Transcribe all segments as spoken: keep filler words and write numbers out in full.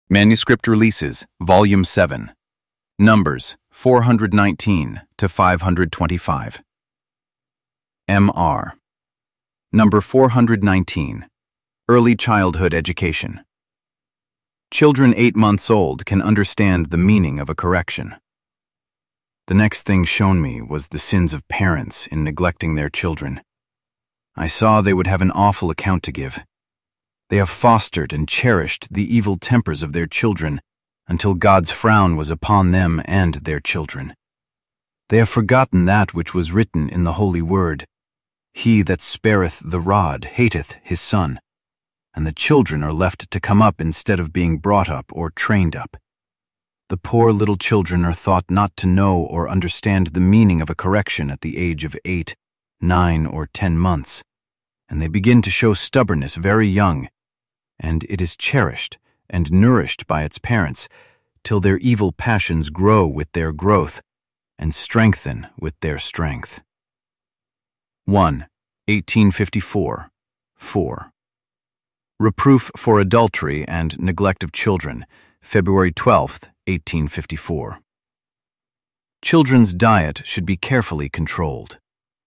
Manuscript Releases, Volume seven. Numbers four hundred nineteen to five hundred twenty-five. M R. Number four hundred nineteen. Early Childhood Education. Children eight months old can understand the meaning of a correction. The next thing shown me was the sins of parents in neglecting their children. I saw they would have an awful account to give. They have fostered and cherished the evil tempers of their children until God's frown was upon them and their children. They have forgotten that which was written in the Holy Word, "He that spareth the rod hateth his son," and the children are left to come up instead of being brought up or trained up. The poor little children are thought not to know or understand the meaning of a correction at the age of eight, nine, or ten months, and they begin to show stubbornness very young, and it is cherished and nourished by its parents till their evil passions grow with their growth and strengthen with their strength. one. eighteen fifty-four. four. Reproof for Adultery and Neglect of Children, February twelfth, eighteen fifty-four. Children's diet should be carefully controlled.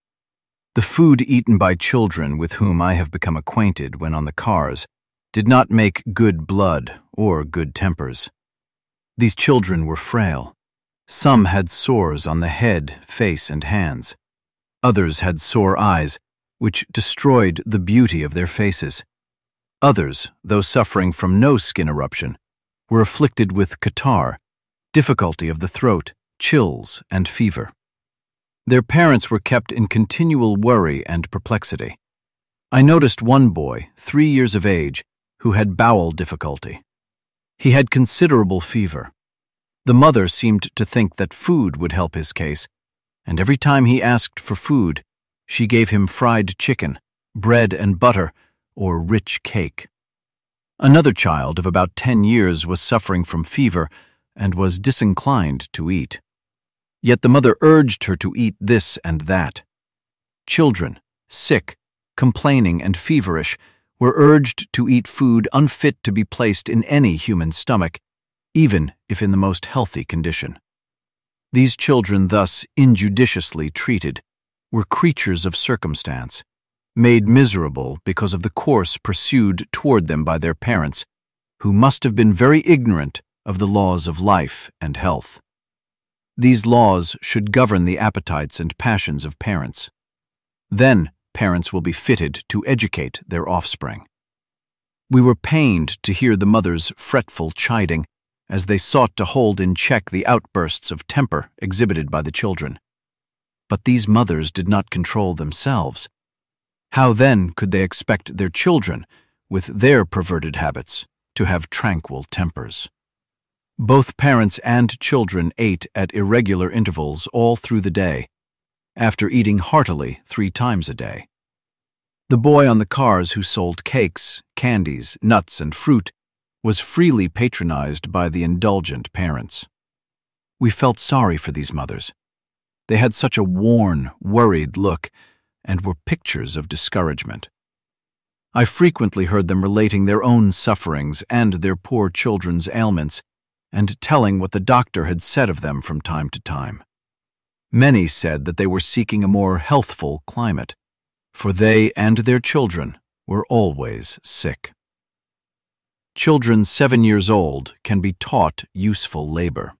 The food eaten by children with whom I have become acquainted when on the cars did not make good blood or good tempers. These children were frail. Some had sores on the head, face, and hands. Others had sore eyes, which destroyed the beauty of their faces. Others, though suffering from no skin eruption, were afflicted with catarrh, difficulty of the throat, chills, and fever. Their parents were kept in continual worry and perplexity. I noticed one boy, three years of age, who had bowel difficulty. He had considerable fever. The mother seemed to think that food would help his case, and every time he asked for food, she gave him fried chicken, bread and butter, or rich cake. Another child of about ten years was suffering from fever and was disinclined to eat. Yet the mother urged her to eat this and that. Children, sick, complaining, and feverish, were urged to eat food unfit to be placed in any human stomach, even if in the most healthy condition. These children, thus injudiciously treated, were creatures of circumstance, made miserable because of the course pursued toward them by their parents, who must have been very ignorant of the laws of life and health. These laws should govern the appetites and passions of parents. Then parents will be fitted to educate their offspring. We were pained to hear the mother's fretful chiding as they sought to hold in check the outbursts of temper exhibited by the children. But these mothers did not control themselves. How then could they expect their children, with their perverted habits, to have tranquil tempers? Both parents and children ate at irregular intervals all through the day, after eating heartily three times a day. The boy on the cars who sold cakes, candies, nuts, and fruit was freely patronized by the indulgent parents. We felt sorry for these mothers. They had such a worn, worried look and were pictures of discouragement. I frequently heard them relating their own sufferings and their poor children's ailments, and telling what the doctor had said of them from time to time. Many said that they were seeking a more healthful climate, for they and their children were always sick. Children seven years old can be taught useful labor.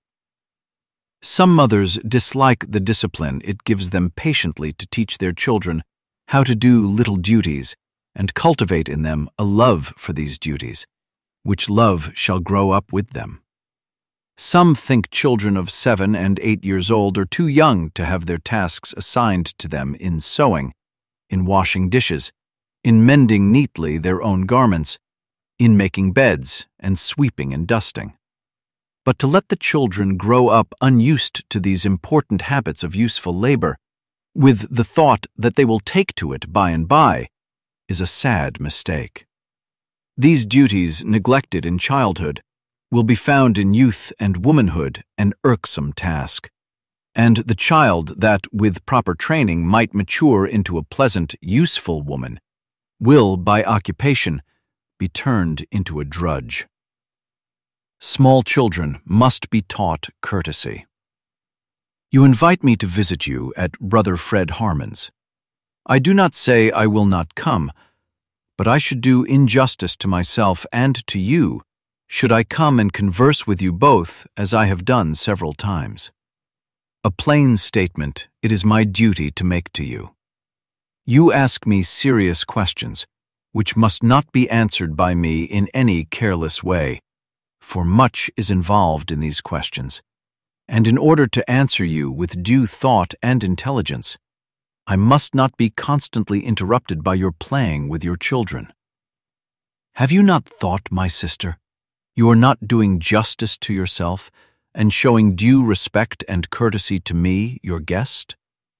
Some mothers dislike the discipline it gives them patiently to teach their children how to do little duties and cultivate in them a love for these duties, which love shall grow up with them. Some think children of seven and eight years old are too young to have their tasks assigned to them in sewing, in washing dishes, in mending neatly their own garments, in making beds and sweeping and dusting. But to let the children grow up unused to these important habits of useful labor, with the thought that they will take to it by and by, is a sad mistake. These duties neglected in childhood will be found in youth and womanhood an irksome task, and the child that, with proper training, might mature into a pleasant, useful woman, will, by occupation, be turned into a drudge. Small children must be taught courtesy. You invite me to visit you at Brother Fred Harmon's. I do not say I will not come, but I should do injustice to myself and to you should I come and converse with you both as I have done several times. A plain statement it is my duty to make to you. You ask me serious questions, which must not be answered by me in any careless way, for much is involved in these questions, and in order to answer you with due thought and intelligence, I must not be constantly interrupted by your playing with your children. Have you not thought, my sister, you are not doing justice to yourself and showing due respect and courtesy to me, your guest?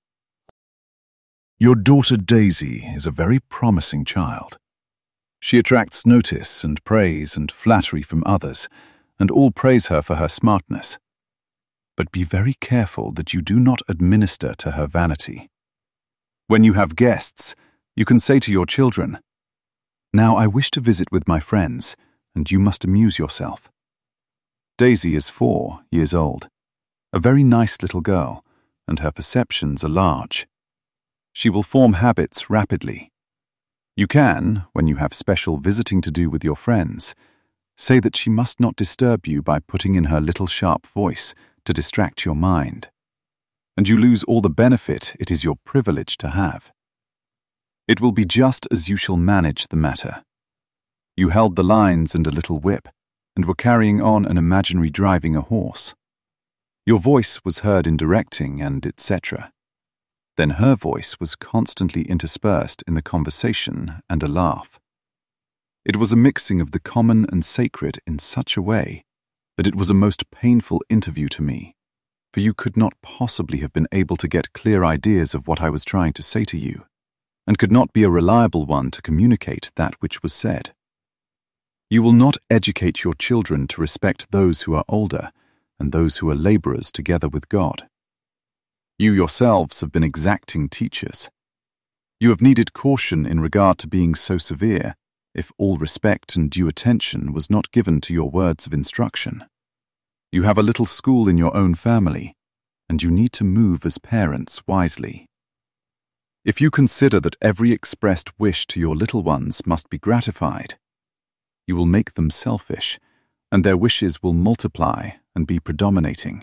Your daughter Daisy is a very promising child. She attracts notice and praise and flattery from others, and all praise her for her smartness. But be very careful that you do not administer to her vanity. When you have guests, you can say to your children, "Now I wish to visit with my friends, and you must amuse yourself." Daisy is four years old, a very nice little girl, and her perceptions are large. She will form habits rapidly. You can, when you have special visiting to do with your friends, say that she must not disturb you by putting in her little sharp voice to distract your mind, and you lose all the benefit it is your privilege to have. It will be just as you shall manage the matter. You held the lines and a little whip, and were carrying on an imaginary driving a horse. Your voice was heard in directing and et cetera. Then her voice was constantly interspersed in the conversation and a laugh. It was a mixing of the common and sacred in such a way that it was a most painful interview to me, for you could not possibly have been able to get clear ideas of what I was trying to say to you, and could not be a reliable one to communicate that which was said. You will not educate your children to respect those who are older and those who are laborers together with God. You yourselves have been exacting teachers. You have needed caution in regard to being so severe, if all respect and due attention was not given to your words of instruction. You have a little school in your own family, and you need to move as parents wisely. If you consider that every expressed wish to your little ones must be gratified, you will make them selfish, and their wishes will multiply and be predominating.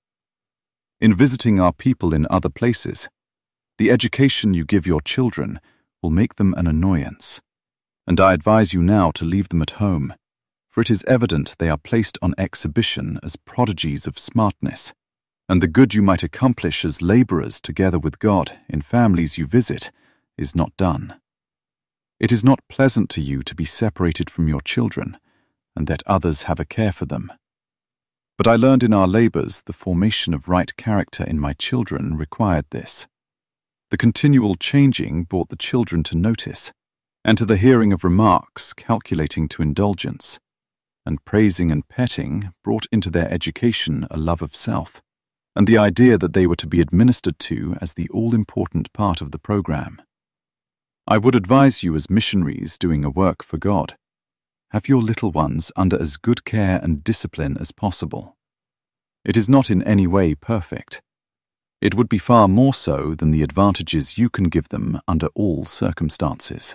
In visiting our people in other places, the education you give your children will make them an annoyance, and I advise you now to leave them at home, for it is evident they are placed on exhibition as prodigies of smartness, and the good you might accomplish as laborers together with God in families you visit is not done. It is not pleasant to you to be separated from your children, and that others have a care for them. But I learned in our labors the formation of right character in my children required this. The continual changing brought the children to notice, and to the hearing of remarks calculating to indulgence, and praising and petting brought into their education a love of self, and the idea that they were to be administered to as the all-important part of the program. I would advise you as missionaries doing a work for God, have your little ones under as good care and discipline as possible. It is not in any way perfect. It would be far more so than the advantages you can give them under all circumstances.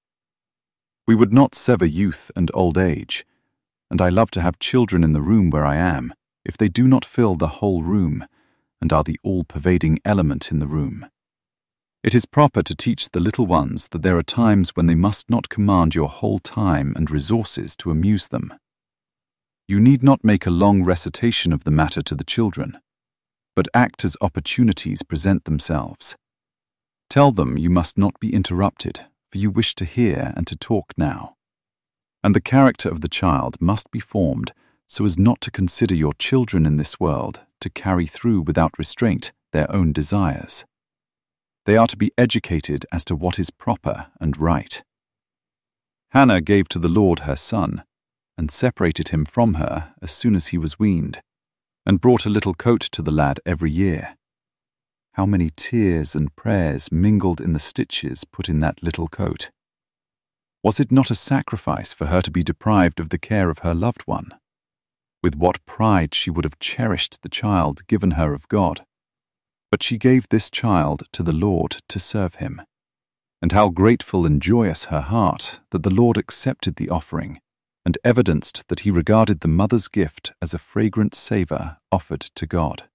We would not sever youth and old age, and I love to have children in the room where I am, if they do not fill the whole room, and are the all-pervading element in the room. It is proper to teach the little ones that there are times when they must not command your whole time and resources to amuse them. You need not make a long recitation of the matter to the children, but act as opportunities present themselves. Tell them you must not be interrupted, for you wish to hear and to talk now. And the character of the child must be formed so as not to consider your children in this world to carry through without restraint their own desires. They are to be educated as to what is proper and right. Hannah gave to the Lord her son, and separated him from her as soon as he was weaned, and brought a little coat to the lad every year. How many tears and prayers mingled in the stitches put in that little coat! Was it not a sacrifice for her to be deprived of the care of her loved one? With what pride she would have cherished the child given her of God. But she gave this child to the Lord to serve him. And how grateful and joyous her heart that the Lord accepted the offering and evidenced that he regarded the mother's gift as a fragrant savour offered to God.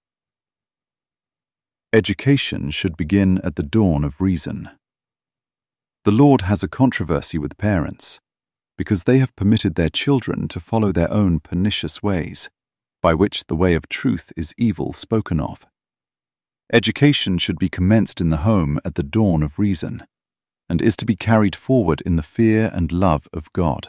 Education should begin at the dawn of reason. The Lord has a controversy with parents, because they have permitted their children to follow their own pernicious ways, by which the way of truth is evil spoken of. Education should be commenced in the home at the dawn of reason, and is to be carried forward in the fear and love of God.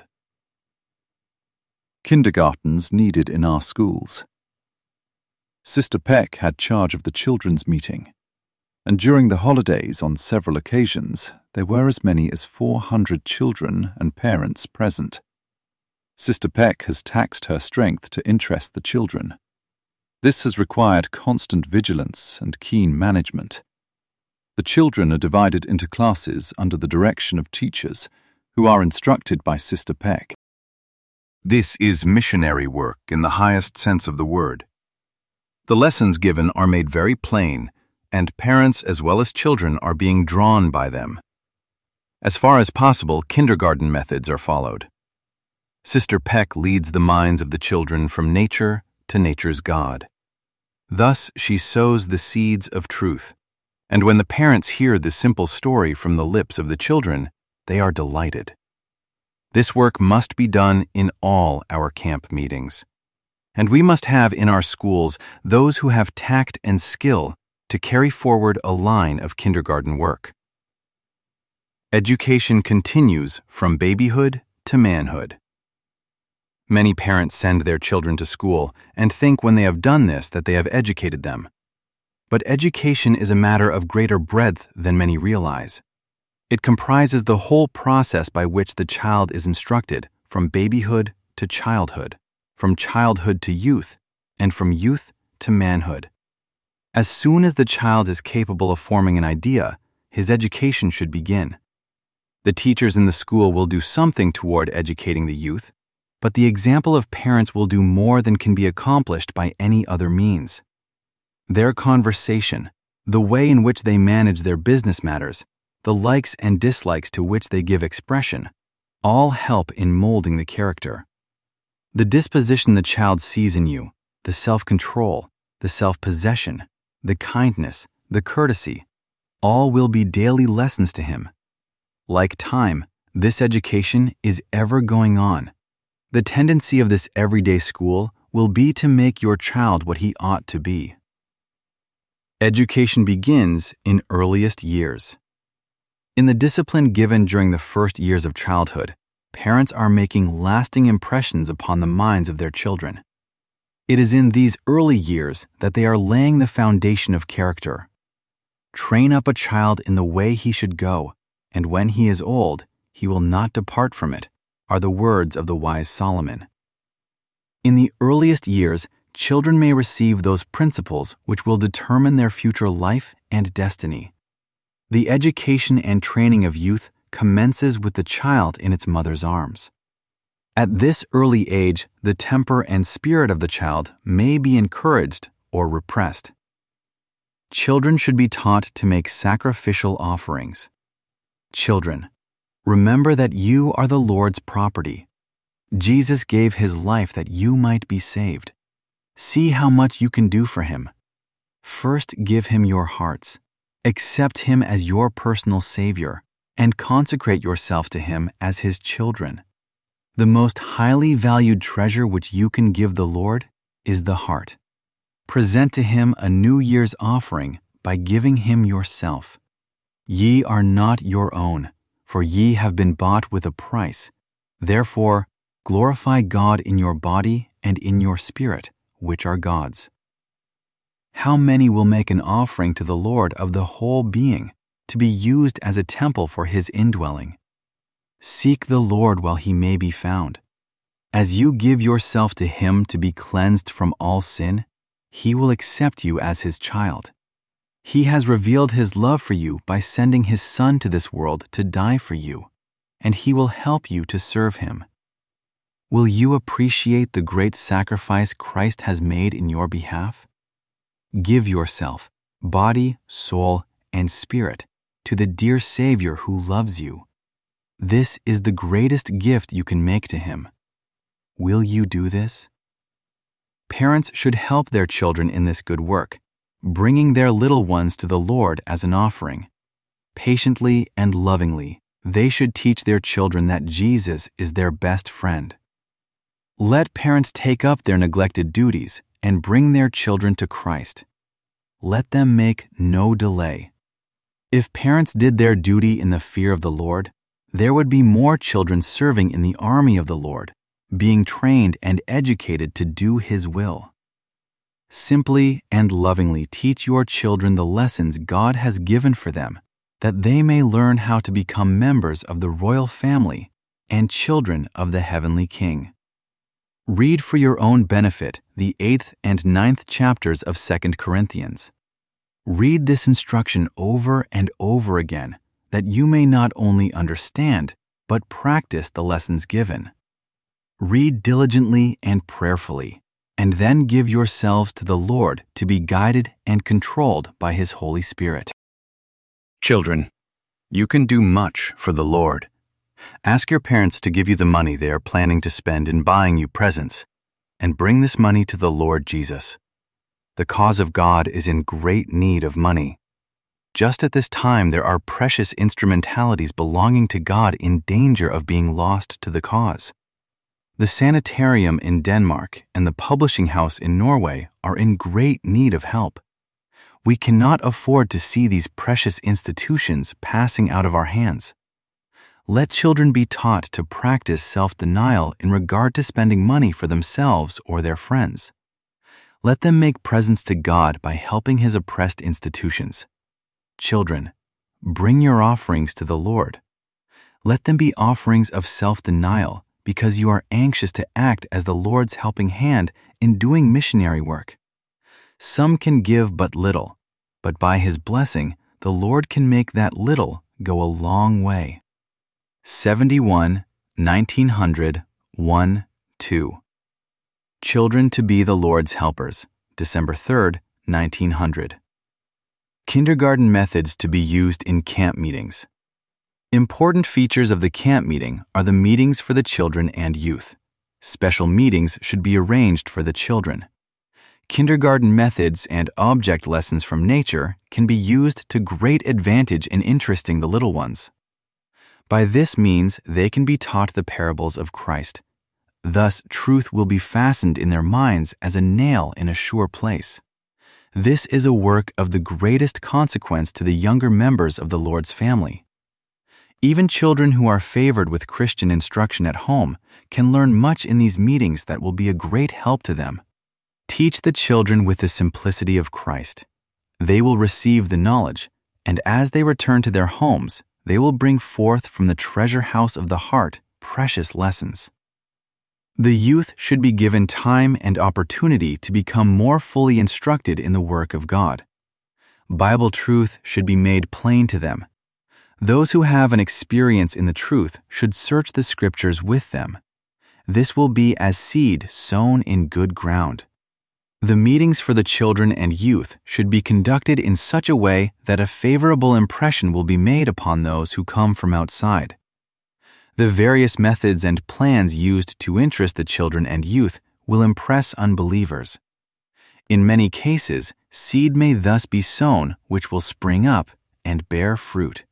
Kindergartens needed in our schools. Sister Peck had charge of the children's meeting, and during the holidays on several occasions there were as many as four hundred children and parents present. Sister Peck has taxed her strength to interest the children. This has required constant vigilance and keen management. The children are divided into classes under the direction of teachers who are instructed by Sister Peck. This is missionary work in the highest sense of the word. The lessons given are made very plain, and parents as well as children are being drawn by them. As far as possible, kindergarten methods are followed. Sister Peck leads the minds of the children from nature to nature's God. Thus she sows the seeds of truth, and when the parents hear the simple story from the lips of the children, they are delighted. This work must be done in all our camp meetings, and we must have in our schools those who have tact and skill to carry forward a line of kindergarten work. Education continues from babyhood to manhood. Many parents send their children to school and think when they have done this that they have educated them. But education is a matter of greater breadth than many realize. It comprises the whole process by which the child is instructed, from babyhood to childhood, from childhood to youth, and from youth to manhood. As soon as the child is capable of forming an idea, his education should begin. The teachers in the school will do something toward educating the youth, but the example of parents will do more than can be accomplished by any other means. Their conversation, the way in which they manage their business matters, the likes and dislikes to which they give expression, all help in molding the character. The disposition the child sees in you, the self-control, the self-possession, the kindness, the courtesy, all will be daily lessons to him. Like time, this education is ever going on. The tendency of this everyday school will be to make your child what he ought to be. Education begins in earliest years. In the discipline given during the first years of childhood, parents are making lasting impressions upon the minds of their children. It is in these early years that they are laying the foundation of character. Train up a child in the way he should go, and when he is old, he will not depart from it, are the words of the wise Solomon. In the earliest years, children may receive those principles which will determine their future life and destiny. The education and training of youth commences with the child in its mother's arms. At this early age, the temper and spirit of the child may be encouraged or repressed. Children should be taught to make sacrificial offerings. Children, remember that you are the Lord's property. Jesus gave his life that you might be saved. See how much you can do for him. First, give him your hearts. Accept him as your personal Savior, and consecrate yourself to him as his children. The most highly valued treasure which you can give the Lord is the heart. Present to him a New Year's offering by giving him yourself. Ye are not your own, for ye have been bought with a price. Therefore, glorify God in your body and in your spirit, which are God's. How many will make an offering to the Lord of the whole being, to be used as a temple for his indwelling? Seek the Lord while he may be found. As you give yourself to him to be cleansed from all sin, he will accept you as his child. He has revealed his love for you by sending his Son to this world to die for you, and he will help you to serve him. Will you appreciate the great sacrifice Christ has made in your behalf? Give yourself, body, soul, and spirit, to the dear Savior who loves you. This is the greatest gift you can make to Him. Will you do this? Parents should help their children in this good work, bringing their little ones to the Lord as an offering. Patiently and lovingly, they should teach their children that Jesus is their best friend. Let parents take up their neglected duties and bring their children to Christ. Let them make no delay. If parents did their duty in the fear of the Lord, there would be more children serving in the army of the Lord, being trained and educated to do His will. Simply and lovingly teach your children the lessons God has given for them, that they may learn how to become members of the royal family and children of the heavenly King. Read for your own benefit the eighth and ninth chapters of Second Corinthians. Read this instruction over and over again, that you may not only understand, but practice the lessons given. Read diligently and prayerfully, and then give yourselves to the Lord to be guided and controlled by His Holy Spirit. Children, you can do much for the Lord. Ask your parents to give you the money they are planning to spend in buying you presents, and bring this money to the Lord Jesus. The cause of God is in great need of money. Just at this time, there are precious instrumentalities belonging to God in danger of being lost to the cause. The sanitarium in Denmark and the publishing house in Norway are in great need of help. We cannot afford to see these precious institutions passing out of our hands. Let children be taught to practice self-denial in regard to spending money for themselves or their friends. Let them make presents to God by helping His oppressed institutions. Children, bring your offerings to the Lord. Let them be offerings of self-denial, because you are anxious to act as the Lord's helping hand in doing missionary work. Some can give but little, but by His blessing, the Lord can make that little go a long way. seventy-one, nineteen hundred, one, two. Children to be the Lord's helpers, December third, nineteen hundred. Kindergarten methods to be used in camp meetings. Important features of the camp meeting are the meetings for the children and youth. Special meetings should be arranged for the children. Kindergarten methods and object lessons from nature can be used to great advantage in interesting the little ones. By this means, they can be taught the parables of Christ. Thus, truth will be fastened in their minds as a nail in a sure place. This is a work of the greatest consequence to the younger members of the Lord's family. Even children who are favored with Christian instruction at home can learn much in these meetings that will be a great help to them. Teach the children with the simplicity of Christ. They will receive the knowledge, and as they return to their homes, they will bring forth from the treasure house of the heart precious lessons. The youth should be given time and opportunity to become more fully instructed in the work of God. Bible truth should be made plain to them. Those who have an experience in the truth should search the Scriptures with them. This will be as seed sown in good ground. The meetings for the children and youth should be conducted in such a way that a favorable impression will be made upon those who come from outside. The various methods and plans used to interest the children and youth will impress unbelievers. In many cases, seed may thus be sown which will spring up and bear fruit.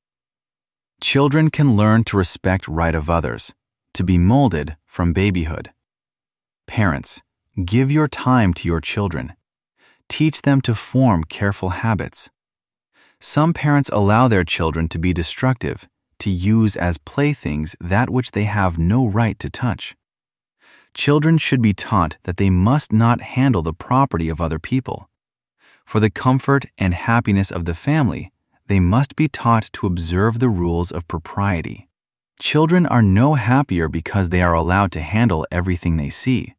Children can learn to respect right of others, to be molded from babyhood. Parents, give your time to your children. Teach them to form careful habits. Some parents allow their children to be destructive, to use as playthings that which they have no right to touch. Children should be taught that they must not handle the property of other people. For the comfort and happiness of the family, they must be taught to observe the rules of propriety. Children are no happier because they are allowed to handle everything they see.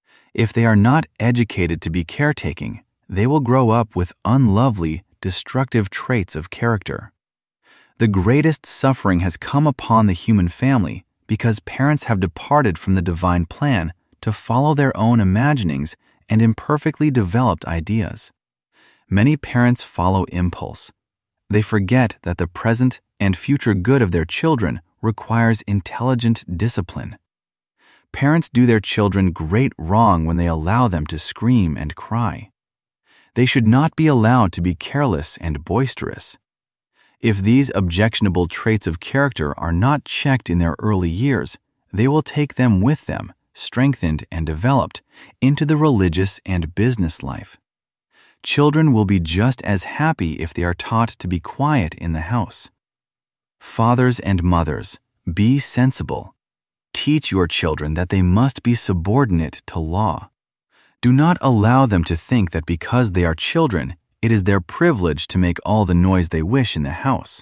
If they are not educated to be caretaking, they will grow up with unlovely, destructive traits of character. The greatest suffering has come upon the human family because parents have departed from the divine plan to follow their own imaginings and imperfectly developed ideas. Many parents follow impulse. They forget that the present and future good of their children requires intelligent discipline. Parents do their children great wrong when they allow them to scream and cry. They should not be allowed to be careless and boisterous. If these objectionable traits of character are not checked in their early years, they will take them with them, strengthened and developed, into the religious and business life. Children will be just as happy if they are taught to be quiet in the house. Fathers and mothers, be sensible. Teach your children that they must be subordinate to law. Do not allow them to think that because they are children, it is their privilege to make all the noise they wish in the house.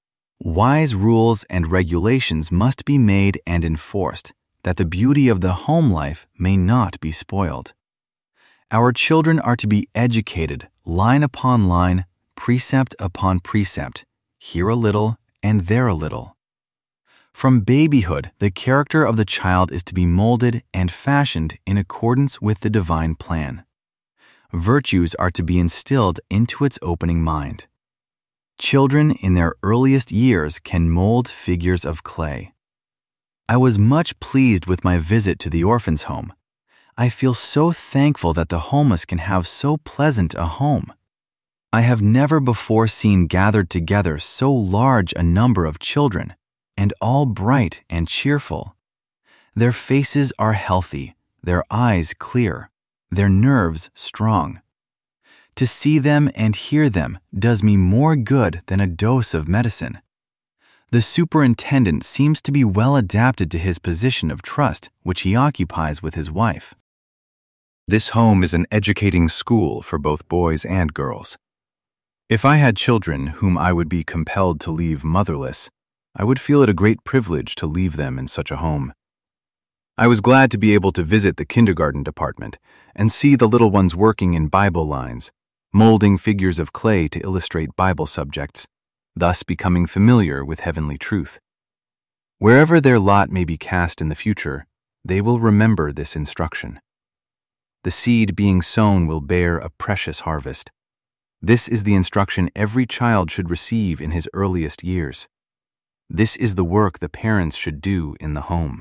Wise rules and regulations must be made and enforced, that the beauty of the home life may not be spoiled. Our children are to be educated line upon line, precept upon precept, here a little and there a little. From babyhood, the character of the child is to be molded and fashioned in accordance with the divine plan. Virtues are to be instilled into its opening mind. Children in their earliest years can mold figures of clay. I was much pleased with my visit to the orphans' home. I feel so thankful that the homeless can have so pleasant a home. I have never before seen gathered together so large a number of children, and all bright and cheerful. Their faces are healthy, their eyes clear, their nerves strong. To see them and hear them does me more good than a dose of medicine. The superintendent seems to be well adapted to his position of trust, which he occupies with his wife. This home is an educating school for both boys and girls. If I had children whom I would be compelled to leave motherless, I would feel it a great privilege to leave them in such a home. I was glad to be able to visit the kindergarten department and see the little ones working in Bible lines, molding figures of clay to illustrate Bible subjects, thus becoming familiar with heavenly truth. Wherever their lot may be cast in the future, they will remember this instruction. The seed being sown will bear a precious harvest. This is the instruction every child should receive in his earliest years. This is the work the parents should do in the home.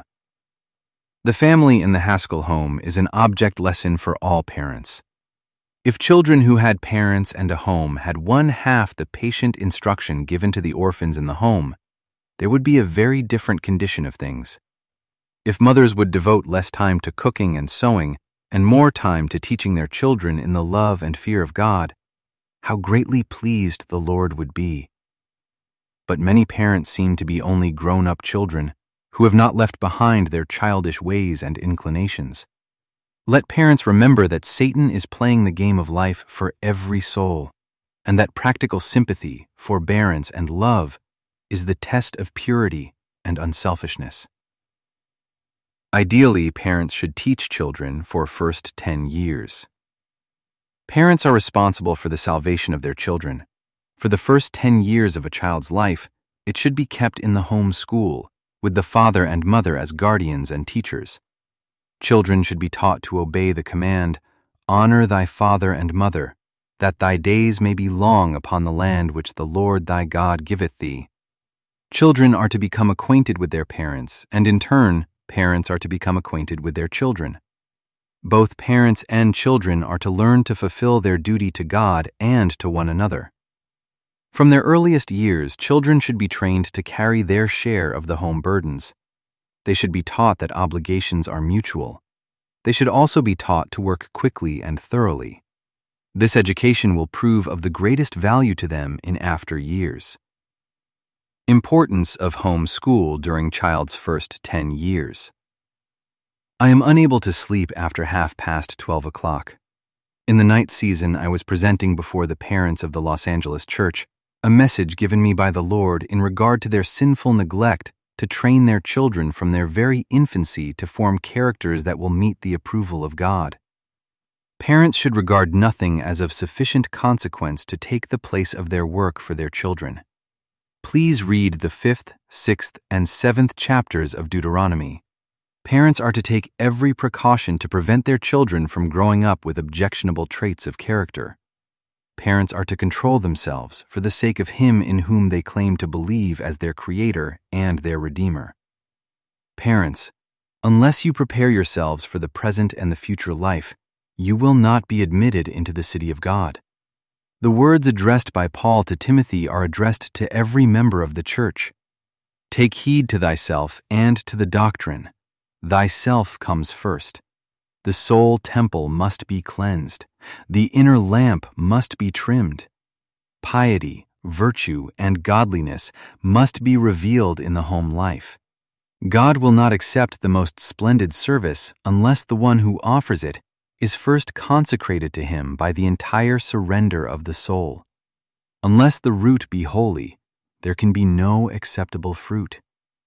The family in the Haskell home is an object lesson for all parents. If children who had parents and a home had one half the patient instruction given to the orphans in the home, there would be a very different condition of things. If mothers would devote less time to cooking and sewing and more time to teaching their children in the love and fear of God, how greatly pleased the Lord would be. But many parents seem to be only grown-up children who have not left behind their childish ways and inclinations. Let parents remember that Satan is playing the game of life for every soul, and that practical sympathy, forbearance, and love is the test of purity and unselfishness. Ideally, parents should teach children for first ten years. Parents are responsible for the salvation of their children. For the first ten years of a child's life, it should be kept in the home school, with the father and mother as guardians and teachers. Children should be taught to obey the command, "Honor thy father and mother, that thy days may be long upon the land which the Lord thy God giveth thee." Children are to become acquainted with their parents, and in turn, parents are to become acquainted with their children. Both parents and children are to learn to fulfill their duty to God and to one another. From their earliest years, children should be trained to carry their share of the home burdens. They should be taught that obligations are mutual. They should also be taught to work quickly and thoroughly. This education will prove of the greatest value to them in after years. Importance of home school during child's first ten years. I am unable to sleep after half past twelve o'clock. In the night season, I was presenting before the parents of the Los Angeles church a message given me by the Lord in regard to their sinful neglect to train their children from their very infancy to form characters that will meet the approval of God. Parents should regard nothing as of sufficient consequence to take the place of their work for their children. please read the fifth, sixth, and seventh chapters of Deuteronomy. Parents are to take every precaution to prevent their children from growing up with objectionable traits of character. Parents are to control themselves for the sake of Him in whom they claim to believe as their Creator and their Redeemer. Parents, unless you prepare yourselves for the present and the future life, you will not be admitted into the city of God. The words addressed by Paul to Timothy are addressed to every member of the church. Take heed to thyself and to the doctrine. Thyself comes first. The soul temple must be cleansed. The inner lamp must be trimmed. Piety, virtue, and godliness must be revealed in the home life. God will not accept the most splendid service unless the one who offers it is first consecrated to Him by the entire surrender of the soul. Unless the root be holy, there can be no acceptable fruit.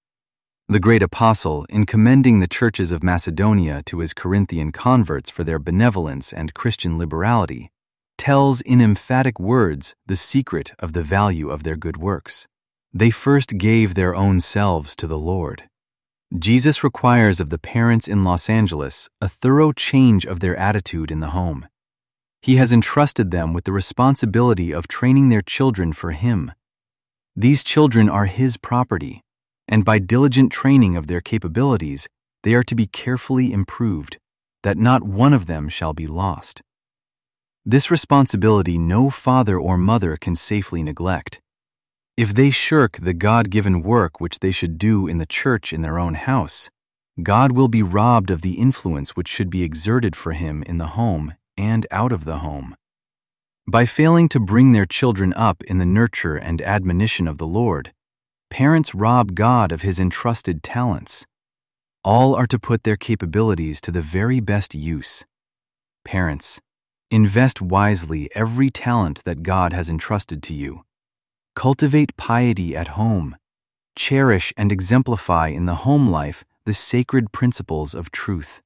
The great apostle, in commending the churches of Macedonia to his Corinthian converts for their benevolence and Christian liberality, tells in emphatic words the secret of the value of their good works. They first gave their own selves to the Lord. Jesus requires of the parents in Los Angeles a thorough change of their attitude in the home. He has entrusted them with the responsibility of training their children for Him. These children are His property, and by diligent training of their capabilities, they are to be carefully improved, that not one of them shall be lost. This responsibility no father or mother can safely neglect. If they shirk the God-given work which they should do in the church in their own house, God will be robbed of the influence which should be exerted for Him in the home and out of the home. By failing to bring their children up in the nurture and admonition of the Lord, parents rob God of His entrusted talents. All are to put their capabilities to the very best use. Parents, invest wisely every talent that God has entrusted to you. Cultivate piety at home. Cherish and exemplify in the home life the sacred principles of truth.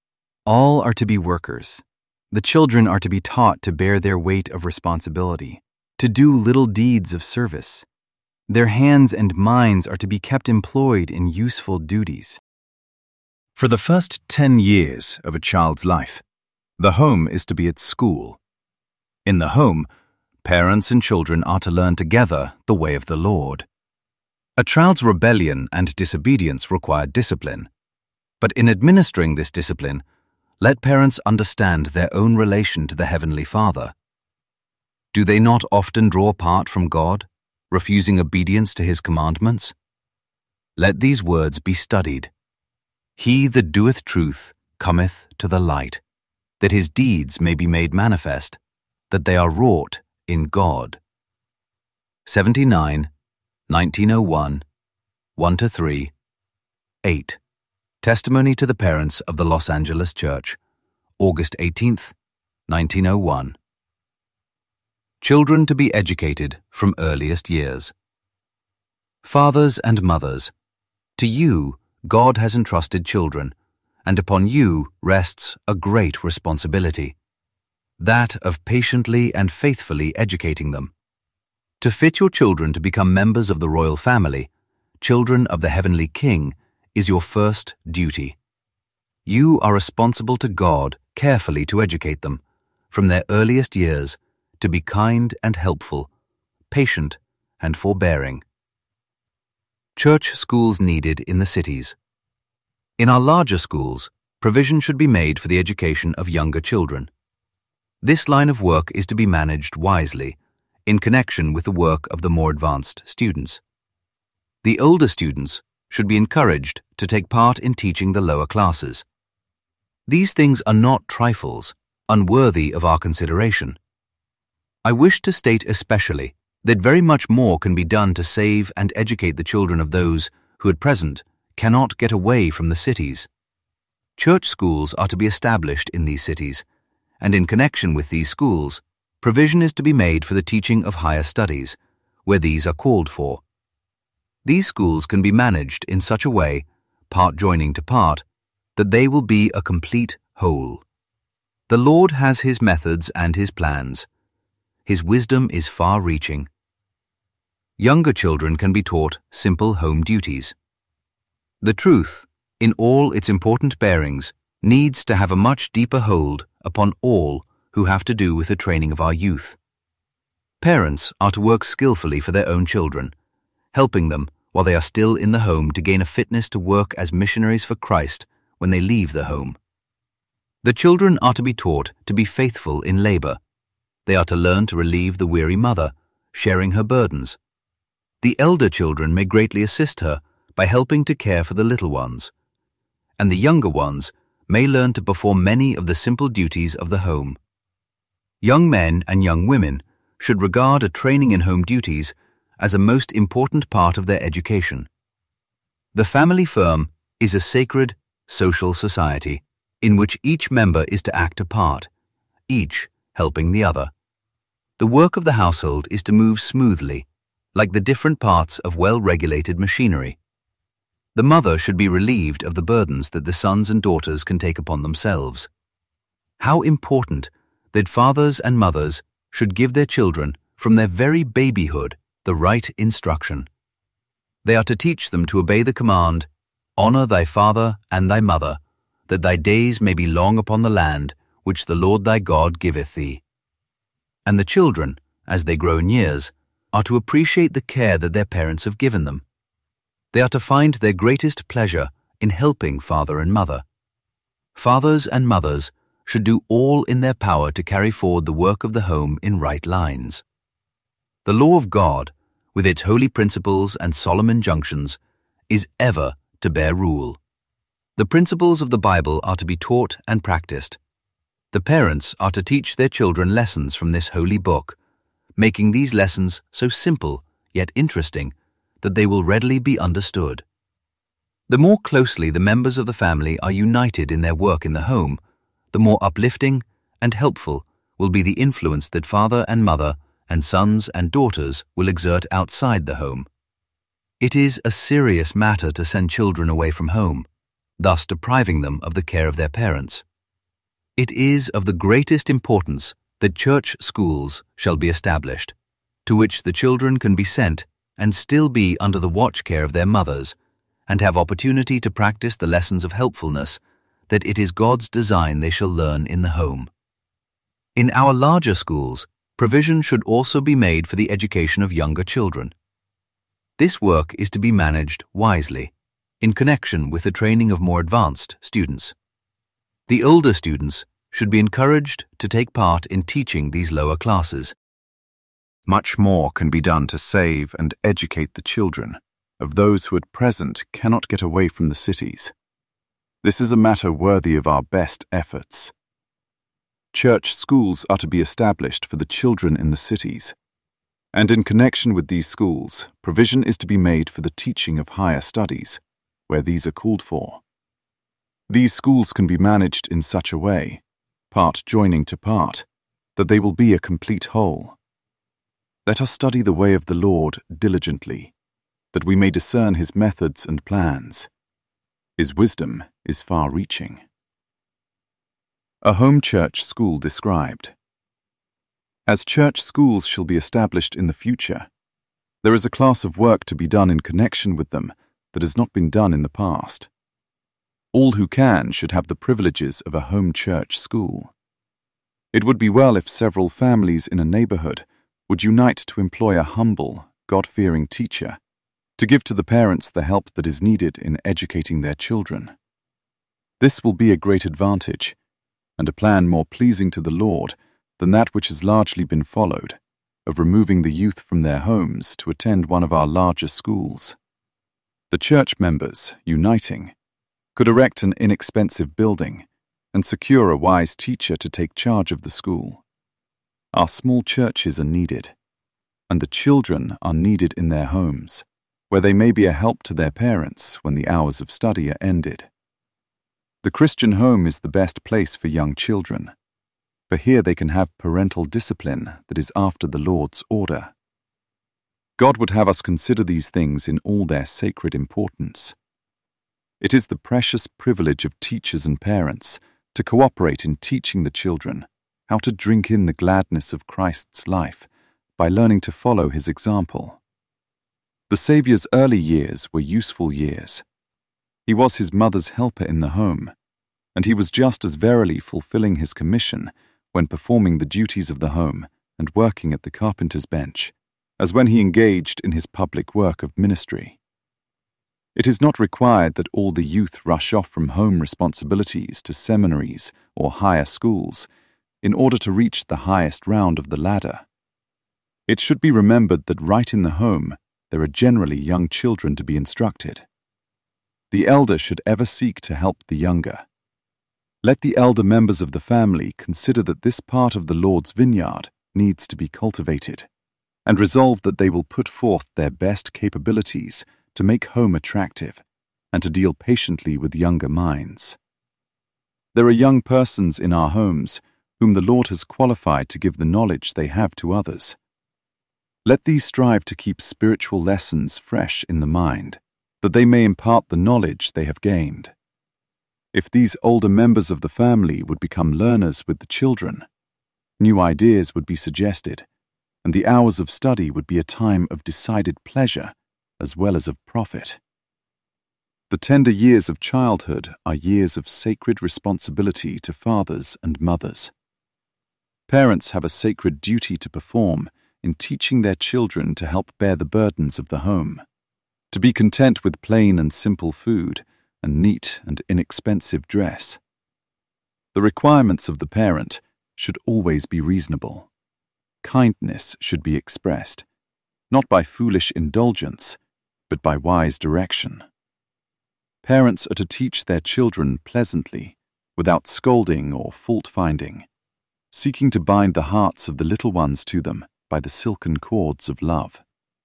All are to be workers. The children are to be taught to bear their weight of responsibility, to do little deeds of service. Their hands and minds are to be kept employed in useful duties. For the first ten years of a child's life, the home is to be its school. In the home, parents and children are to learn together the way of the Lord. A child's rebellion and disobedience require discipline, but in administering this discipline, let parents understand their own relation to the Heavenly Father. Do they not often draw apart from God, refusing obedience to His commandments? Let these words be studied. He that doeth truth cometh to the light, that his deeds may be made manifest, that they are wrought in God. seventy-nine, nineteen oh one, one to three, eight. Testimony to the Parents of the Los Angeles Church, August eighteenth, nineteen oh one. Children to be educated from earliest years. Fathers and mothers, to you God has entrusted children, and upon you rests a great responsibility, that of patiently and faithfully educating them. To fit your children to become members of the royal family, children of the Heavenly King, is your first duty. You are responsible to God carefully to educate them, from their earliest years, to be kind and helpful, patient and forbearing. Church schools needed in the cities. In our larger schools, provision should be made for the education of younger children. This line of work is to be managed wisely, in connection with the work of the more advanced students. The older students should be encouraged to take part in teaching the lower classes. These things are not trifles, unworthy of our consideration. I wish to state especially that very much more can be done to save and educate the children of those who at present cannot get away from the cities. Church schools are to be established in these cities, and in connection with these schools, provision is to be made for the teaching of higher studies, where these are called for. These schools can be managed in such a way, part joining to part, that they will be a complete whole. The Lord has His methods and His plans. His wisdom is far-reaching. younger children can be taught simple home duties. The truth, in all its important bearings, needs to have a much deeper hold upon all who have to do with the training of our youth. Parents are to work skillfully for their own children, helping them while they are still in the home to gain a fitness to work as missionaries for Christ when they leave the home. The children are to be taught to be faithful in labor. They are to learn to relieve the weary mother, sharing her burdens. The elder children may greatly assist her by helping to care for the little ones, and the younger ones may learn to perform many of the simple duties of the home. Young men and young women should regard a training in home duties as a most important part of their education. The family firm is a sacred social society in which each member is to act a part, each helping the other. The work of the household is to move smoothly, like the different parts of well-regulated machinery. The mother should be relieved of the burdens that the sons and daughters can take upon themselves. How important that fathers and mothers should give their children, from their very babyhood, the right instruction. They are to teach them to obey the command, "Honor thy father and thy mother, that thy days may be long upon the land which the Lord thy God giveth thee." And the children, as they grow in years, are to appreciate the care that their parents have given them. They are to find their greatest pleasure in helping father and mother. Fathers and mothers should do all in their power to carry forward the work of the home in right lines. The law of God, with its holy principles and solemn injunctions, is ever to bear rule. The principles of the Bible are to be taught and practiced. The parents are to teach their children lessons from this holy book, making these lessons so simple yet interesting that they will readily be understood. The more closely the members of the family are united in their work in the home, the more uplifting and helpful will be the influence that father and mother and sons and daughters will exert outside the home. It is a serious matter to send children away from home, thus depriving them of the care of their parents. It is of the greatest importance that church schools shall be established, to which the children can be sent and still be under the watch care of their mothers, and have opportunity to practice the lessons of helpfulness that it is God's design they shall learn in the home. In our larger schools, provision should also be made for the education of younger children. This work is to be managed wisely, in connection with the training of more advanced students. The older students should be encouraged to take part in teaching these lower classes. Much more can be done to save and educate the children of those who at present cannot get away from the cities. This is a matter worthy of our best efforts. Church schools are to be established for the children in the cities, and in connection with these schools, provision is to be made for the teaching of higher studies, where these are called for. These schools can be managed in such a way, part joining to part, that they will be a complete whole. Let us study the way of the Lord diligently, that we may discern his methods and plans. His wisdom is far-reaching. A home church school described. As church schools shall be established in the future, there is a class of work to be done in connection with them that has not been done in the past. All who can should have the privileges of a home church school. It would be well if several families in a neighborhood would unite to employ a humble, God-fearing teacher to give to the parents the help that is needed in educating their children. This will be a great advantage, and a plan more pleasing to the Lord than that which has largely been followed, of removing the youth from their homes to attend one of our larger schools. The church members, uniting, could erect an inexpensive building and secure a wise teacher to take charge of the school. Our small churches are needed, and the children are needed in their homes, where they may be a help to their parents when the hours of study are ended. The Christian home is the best place for young children, for here they can have parental discipline that is after the Lord's order. God would have us consider these things in all their sacred importance. It is the precious privilege of teachers and parents to cooperate in teaching the children how to drink in the gladness of Christ's life by learning to follow his example. The Saviour's early years were useful years. He was his mother's helper in the home, and he was just as verily fulfilling his commission when performing the duties of the home and working at the carpenter's bench, as when he engaged in his public work of ministry. It is not required that all the youth rush off from home responsibilities to seminaries or higher schools in order to reach the highest round of the ladder. It should be remembered that right in the home there are generally young children to be instructed. The elder should ever seek to help the younger. Let the elder members of the family consider that this part of the Lord's vineyard needs to be cultivated, and resolve that they will put forth their best capabilities to make home attractive and to deal patiently with younger minds. There are young persons in our homes whom the Lord has qualified to give the knowledge they have to others. Let these strive to keep spiritual lessons fresh in the mind, that they may impart the knowledge they have gained. If these older members of the family would become learners with the children, new ideas would be suggested, and the hours of study would be a time of decided pleasure as well as of profit. The tender years of childhood are years of sacred responsibility to fathers and mothers. Parents have a sacred duty to perform in teaching their children to help bear the burdens of the home, to be content with plain and simple food and neat and inexpensive dress. The requirements of the parent should always be reasonable. Kindness should be expressed, not by foolish indulgence, but by wise direction. Parents are to teach their children pleasantly, without scolding or fault-finding, seeking to bind the hearts of the little ones to them by the silken cords of love.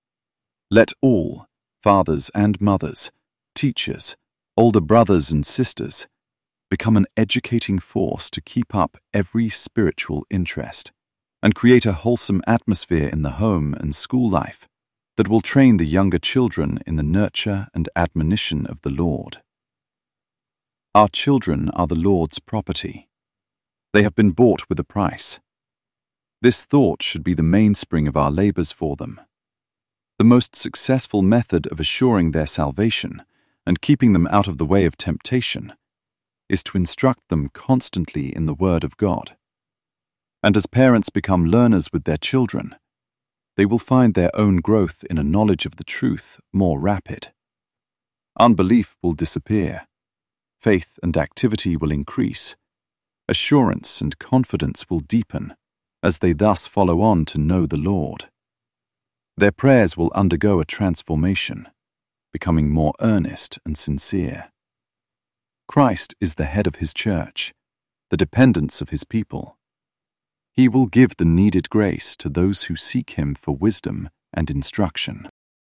Let all, fathers and mothers, teachers, older brothers and sisters, become an educating force to keep up every spiritual interest and create a wholesome atmosphere in the home and school life that will train the younger children in the nurture and admonition of the Lord. Our children are the Lord's property. They have been bought with a price. This thought should be the mainspring of our labors for them. The most successful method of assuring their salvation and keeping them out of the way of temptation is to instruct them constantly in the Word of God. And as parents become learners with their children, they will find their own growth in a knowledge of the truth more rapid. Unbelief will disappear. Faith and activity will increase. Assurance and confidence will deepen as they thus follow on to know the Lord. Their prayers will undergo a transformation, becoming more earnest and sincere. Christ is the head of his church, the dependence of his people. He will give the needed grace to those who seek him for wisdom and instruction.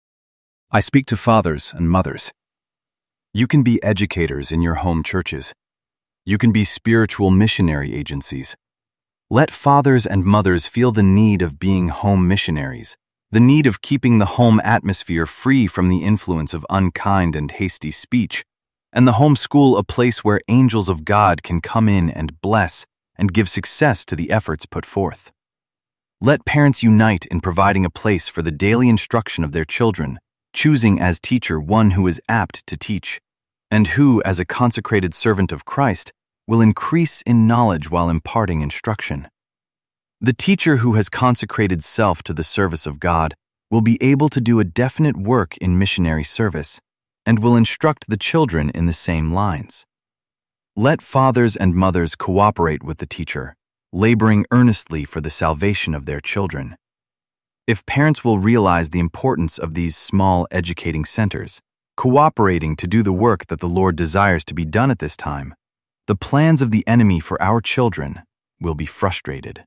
I speak to fathers and mothers. You can be educators in your home churches. You can be spiritual missionary agencies. Let fathers and mothers feel the need of being home missionaries, the need of keeping the home atmosphere free from the influence of unkind and hasty speech, and the home school a place where angels of God can come in and bless and give success to the efforts put forth. Let parents unite in providing a place for the daily instruction of their children, choosing as teacher one who is apt to teach, and who, as a consecrated servant of Christ, will increase in knowledge while imparting instruction. The teacher who has consecrated self to the service of God will be able to do a definite work in missionary service, and will instruct the children in the same lines. Let fathers and mothers cooperate with the teacher, laboring earnestly for the salvation of their children. If parents will realize the importance of these small educating centers, cooperating to do the work that the Lord desires to be done at this time, the plans of the enemy for our children will be frustrated.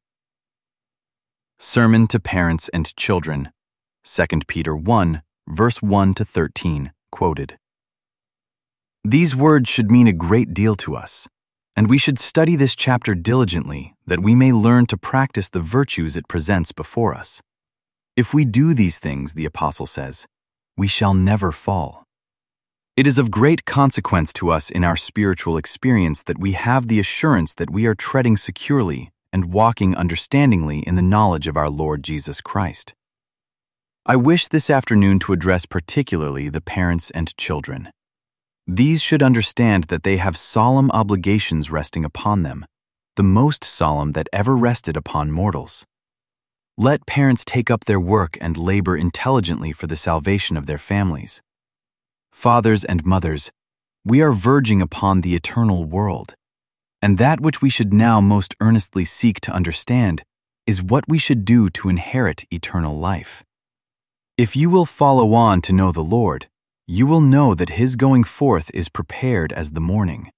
Sermon to Parents and Children, Second Peter one, verse one to thirteen, quoted. These words should mean a great deal to us, and we should study this chapter diligently that we may learn to practice the virtues it presents before us. If we do these things, the apostle says, we shall never fall. It is of great consequence to us in our spiritual experience that we have the assurance that we are treading securely and walking understandingly in the knowledge of our Lord Jesus Christ. I wish this afternoon to address particularly the parents and children. These should understand that they have solemn obligations resting upon them, the most solemn that ever rested upon mortals. Let parents take up their work and labor intelligently for the salvation of their families. Fathers and mothers, we are verging upon the eternal world, and that which we should now most earnestly seek to understand is what we should do to inherit eternal life. If you will follow on to know the Lord, you will know that His going forth is prepared as the morning.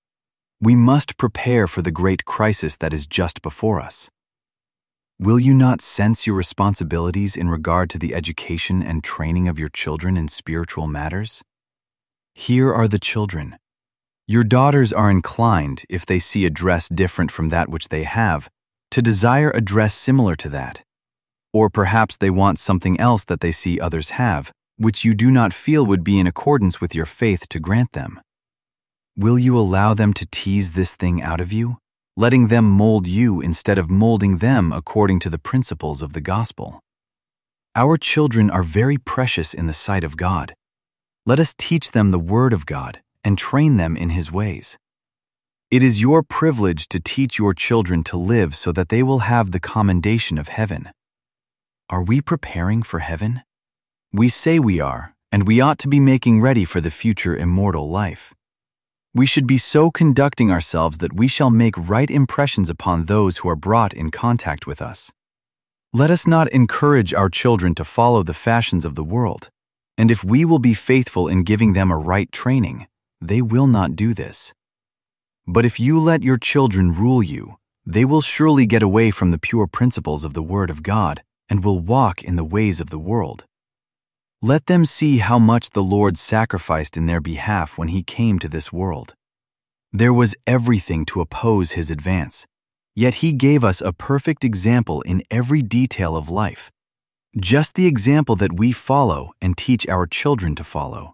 We must prepare for the great crisis that is just before us. Will you not sense your responsibilities in regard to the education and training of your children in spiritual matters? Here are the children. Your daughters are inclined, if they see a dress different from that which they have, to desire a dress similar to that. Or perhaps they want something else that they see others have, which you do not feel would be in accordance with your faith to grant them. Will you allow them to tease this thing out of you, letting them mold you instead of molding them according to the principles of the gospel? Our children are very precious in the sight of God. Let us teach them the word of God and train them in His ways. It is your privilege to teach your children to live so that they will have the commendation of heaven. Are we preparing for heaven? We say we are, and we ought to be making ready for the future immortal life. We should be so conducting ourselves that we shall make right impressions upon those who are brought in contact with us. Let us not encourage our children to follow the fashions of the world, and if we will be faithful in giving them a right training, they will not do this. But if you let your children rule you, they will surely get away from the pure principles of the Word of God and will walk in the ways of the world. Let them see how much the Lord sacrificed in their behalf when He came to this world. There was everything to oppose His advance, yet He gave us a perfect example in every detail of life, just the example that we follow and teach our children to follow.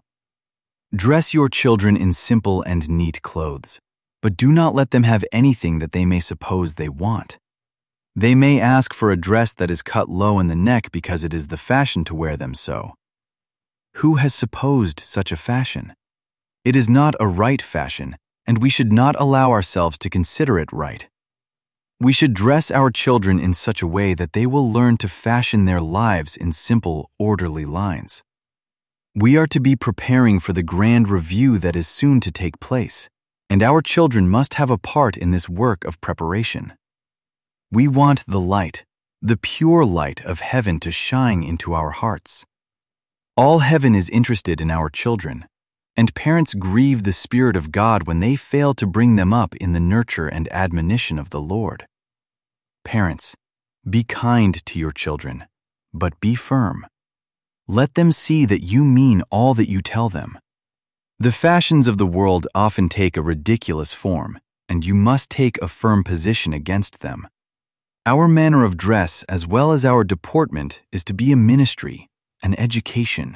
Dress your children in simple and neat clothes, but do not let them have anything that they may suppose they want. They may ask for a dress that is cut low in the neck because it is the fashion to wear them so. Who has supposed such a fashion? It is not a right fashion, and we should not allow ourselves to consider it right. We should dress our children in such a way that they will learn to fashion their lives in simple, orderly lines. We are to be preparing for the grand review that is soon to take place, and our children must have a part in this work of preparation. We want the light, the pure light of heaven to shine into our hearts. All heaven is interested in our children, and parents grieve the Spirit of God when they fail to bring them up in the nurture and admonition of the Lord. Parents, be kind to your children, but be firm. Let them see that you mean all that you tell them. The fashions of the world often take a ridiculous form, and you must take a firm position against them. Our manner of dress, as well as our deportment, is to be a ministry, an education.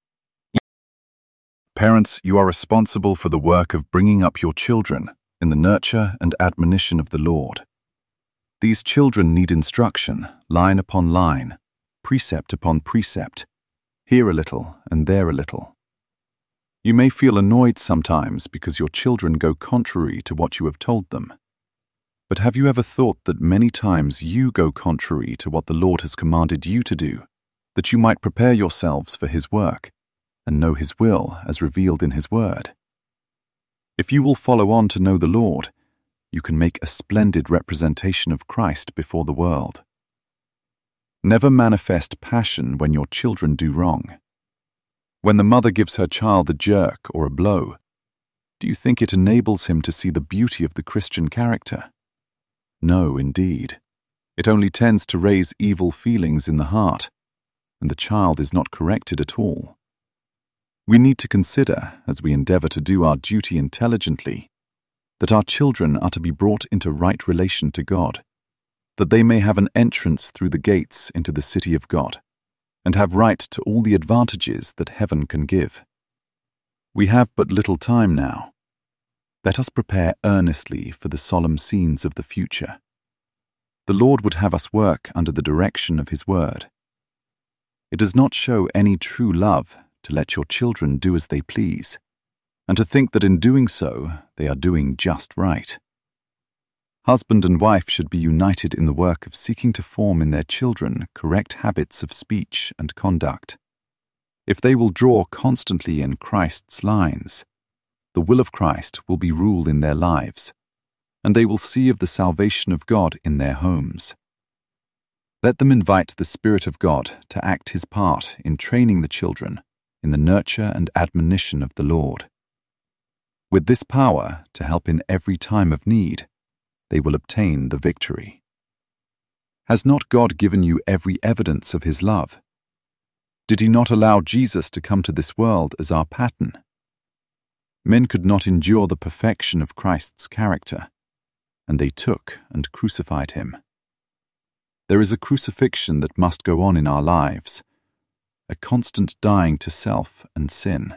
Parents, you are responsible for the work of bringing up your children in the nurture and admonition of the Lord. These children need instruction, line upon line, precept upon precept, here a little and there a little. You may feel annoyed sometimes because your children go contrary to what you have told them. But have you ever thought that many times you go contrary to what the Lord has commanded you to do, that you might prepare yourselves for His work and know His will as revealed in His word? If you will follow on to know the Lord, you can make a splendid representation of Christ before the world. Never manifest passion when your children do wrong. When the mother gives her child a jerk or a blow, do you think it enables him to see the beauty of the Christian character? No, indeed. It only tends to raise evil feelings in the heart, and the child is not corrected at all. We need to consider, as we endeavor to do our duty intelligently, that our children are to be brought into right relation to God, that they may have an entrance through the gates into the city of God, and have right to all the advantages that heaven can give. We have but little time now. Let us prepare earnestly for the solemn scenes of the future. The Lord would have us work under the direction of His word. It does not show any true love to let your children do as they please, and to think that in doing so they are doing just right. Husband and wife should be united in the work of seeking to form in their children correct habits of speech and conduct. If they will draw constantly in Christ's lines, the will of Christ will be ruled in their lives, and they will see of the salvation of God in their homes. Let them invite the Spirit of God to act his part in training the children in the nurture and admonition of the Lord. With this power to help in every time of need, they will obtain the victory. Has not God given you every evidence of his love? Did he not allow Jesus to come to this world as our pattern? Men could not endure the perfection of Christ's character, and they took and crucified him. There is a crucifixion that must go on in our lives, a constant dying to self and sin.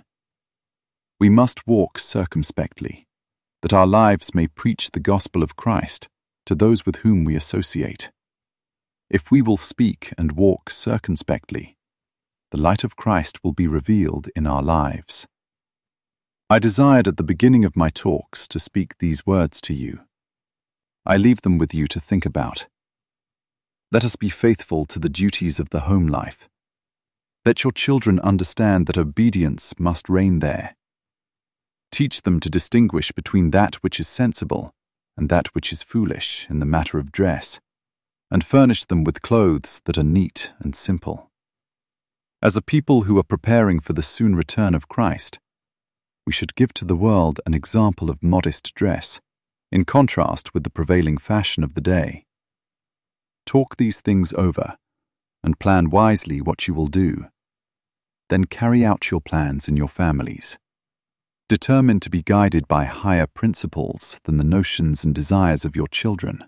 We must walk circumspectly, that our lives may preach the gospel of Christ to those with whom we associate. If we will speak and walk circumspectly, the light of Christ will be revealed in our lives. I desired at the beginning of my talks to speak these words to you. I leave them with you to think about. Let us be faithful to the duties of the home life. Let your children understand that obedience must reign there. Teach them to distinguish between that which is sensible and that which is foolish in the matter of dress, and furnish them with clothes that are neat and simple. As a people who are preparing for the soon return of Christ, we should give to the world an example of modest dress, in contrast with the prevailing fashion of the day. Talk these things over, and plan wisely what you will do. Then carry out your plans in your families. Determine to be guided by higher principles than the notions and desires of your children.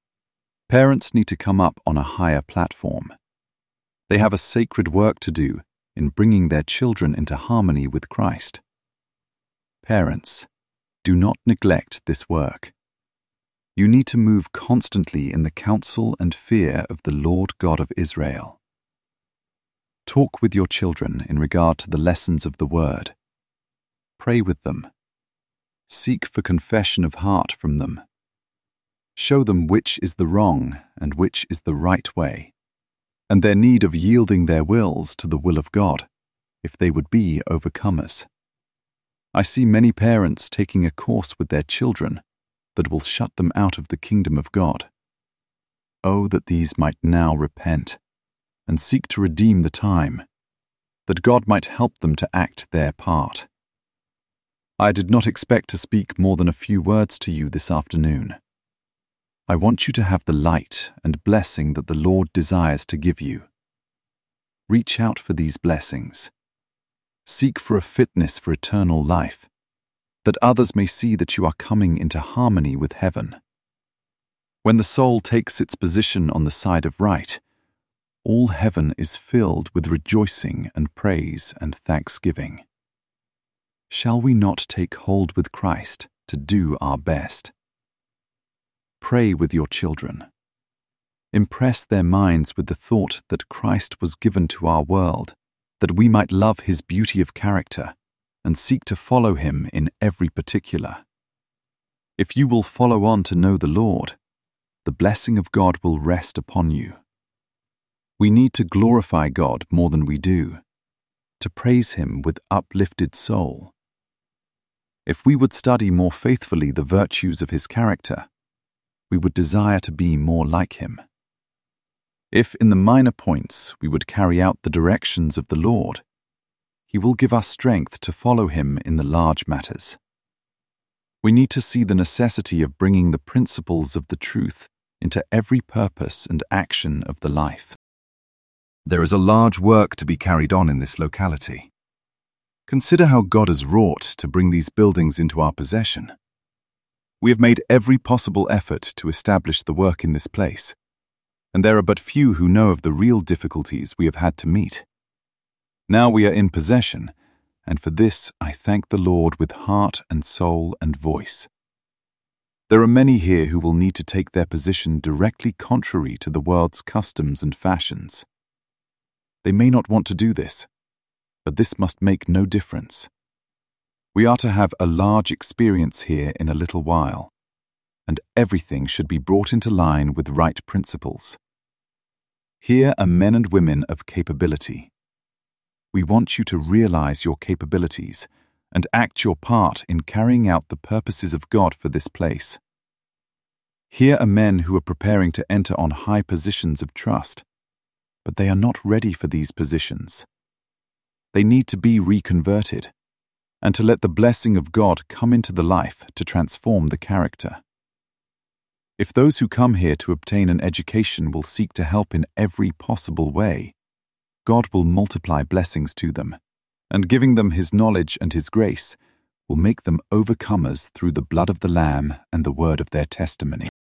Parents need to come up on a higher platform. They have a sacred work to do in bringing their children into harmony with Christ. Parents, do not neglect this work. You need to move constantly in the counsel and fear of the Lord God of Israel. Talk with your children in regard to the lessons of the Word. Pray with them. Seek for confession of heart from them. Show them which is the wrong and which is the right way, and their need of yielding their wills to the will of God, if they would be overcomers. I see many parents taking a course with their children that will shut them out of the kingdom of God. Oh, that these might now repent and seek to redeem the time, that God might help them to act their part. I did not expect to speak more than a few words to you this afternoon. I want you to have the light and blessing that the Lord desires to give you. Reach out for these blessings. Seek for a fitness for eternal life, that others may see that you are coming into harmony with heaven. When the soul takes its position on the side of right, all heaven is filled with rejoicing and praise and thanksgiving. Shall we not take hold with Christ to do our best? Pray with your children. Impress their minds with the thought that Christ was given to our world, that we might love his beauty of character and seek to follow him in every particular. If you will follow on to know the Lord, the blessing of God will rest upon you. We need to glorify God more than we do, to praise him with uplifted soul. If we would study more faithfully the virtues of his character, we would desire to be more like him. If in the minor points we would carry out the directions of the Lord, he will give us strength to follow him in the large matters. We need to see the necessity of bringing the principles of the truth into every purpose and action of the life. There is a large work to be carried on in this locality. Consider how God has wrought to bring these buildings into our possession. We have made every possible effort to establish the work in this place, and there are but few who know of the real difficulties we have had to meet. Now we are in possession, and for this I thank the Lord with heart and soul and voice. There are many here who will need to take their position directly contrary to the world's customs and fashions. They may not want to do this, but this must make no difference. We are to have a large experience here in a little while, and everything should be brought into line with right principles. Here are men and women of capability. We want you to realize your capabilities and act your part in carrying out the purposes of God for this place. Here are men who are preparing to enter on high positions of trust, but they are not ready for these positions. They need to be reconverted, and to let the blessing of God come into the life to transform the character. If those who come here to obtain an education will seek to help in every possible way, God will multiply blessings to them, and giving them His knowledge and His grace will make them overcomers through the blood of the Lamb and the word of their testimony.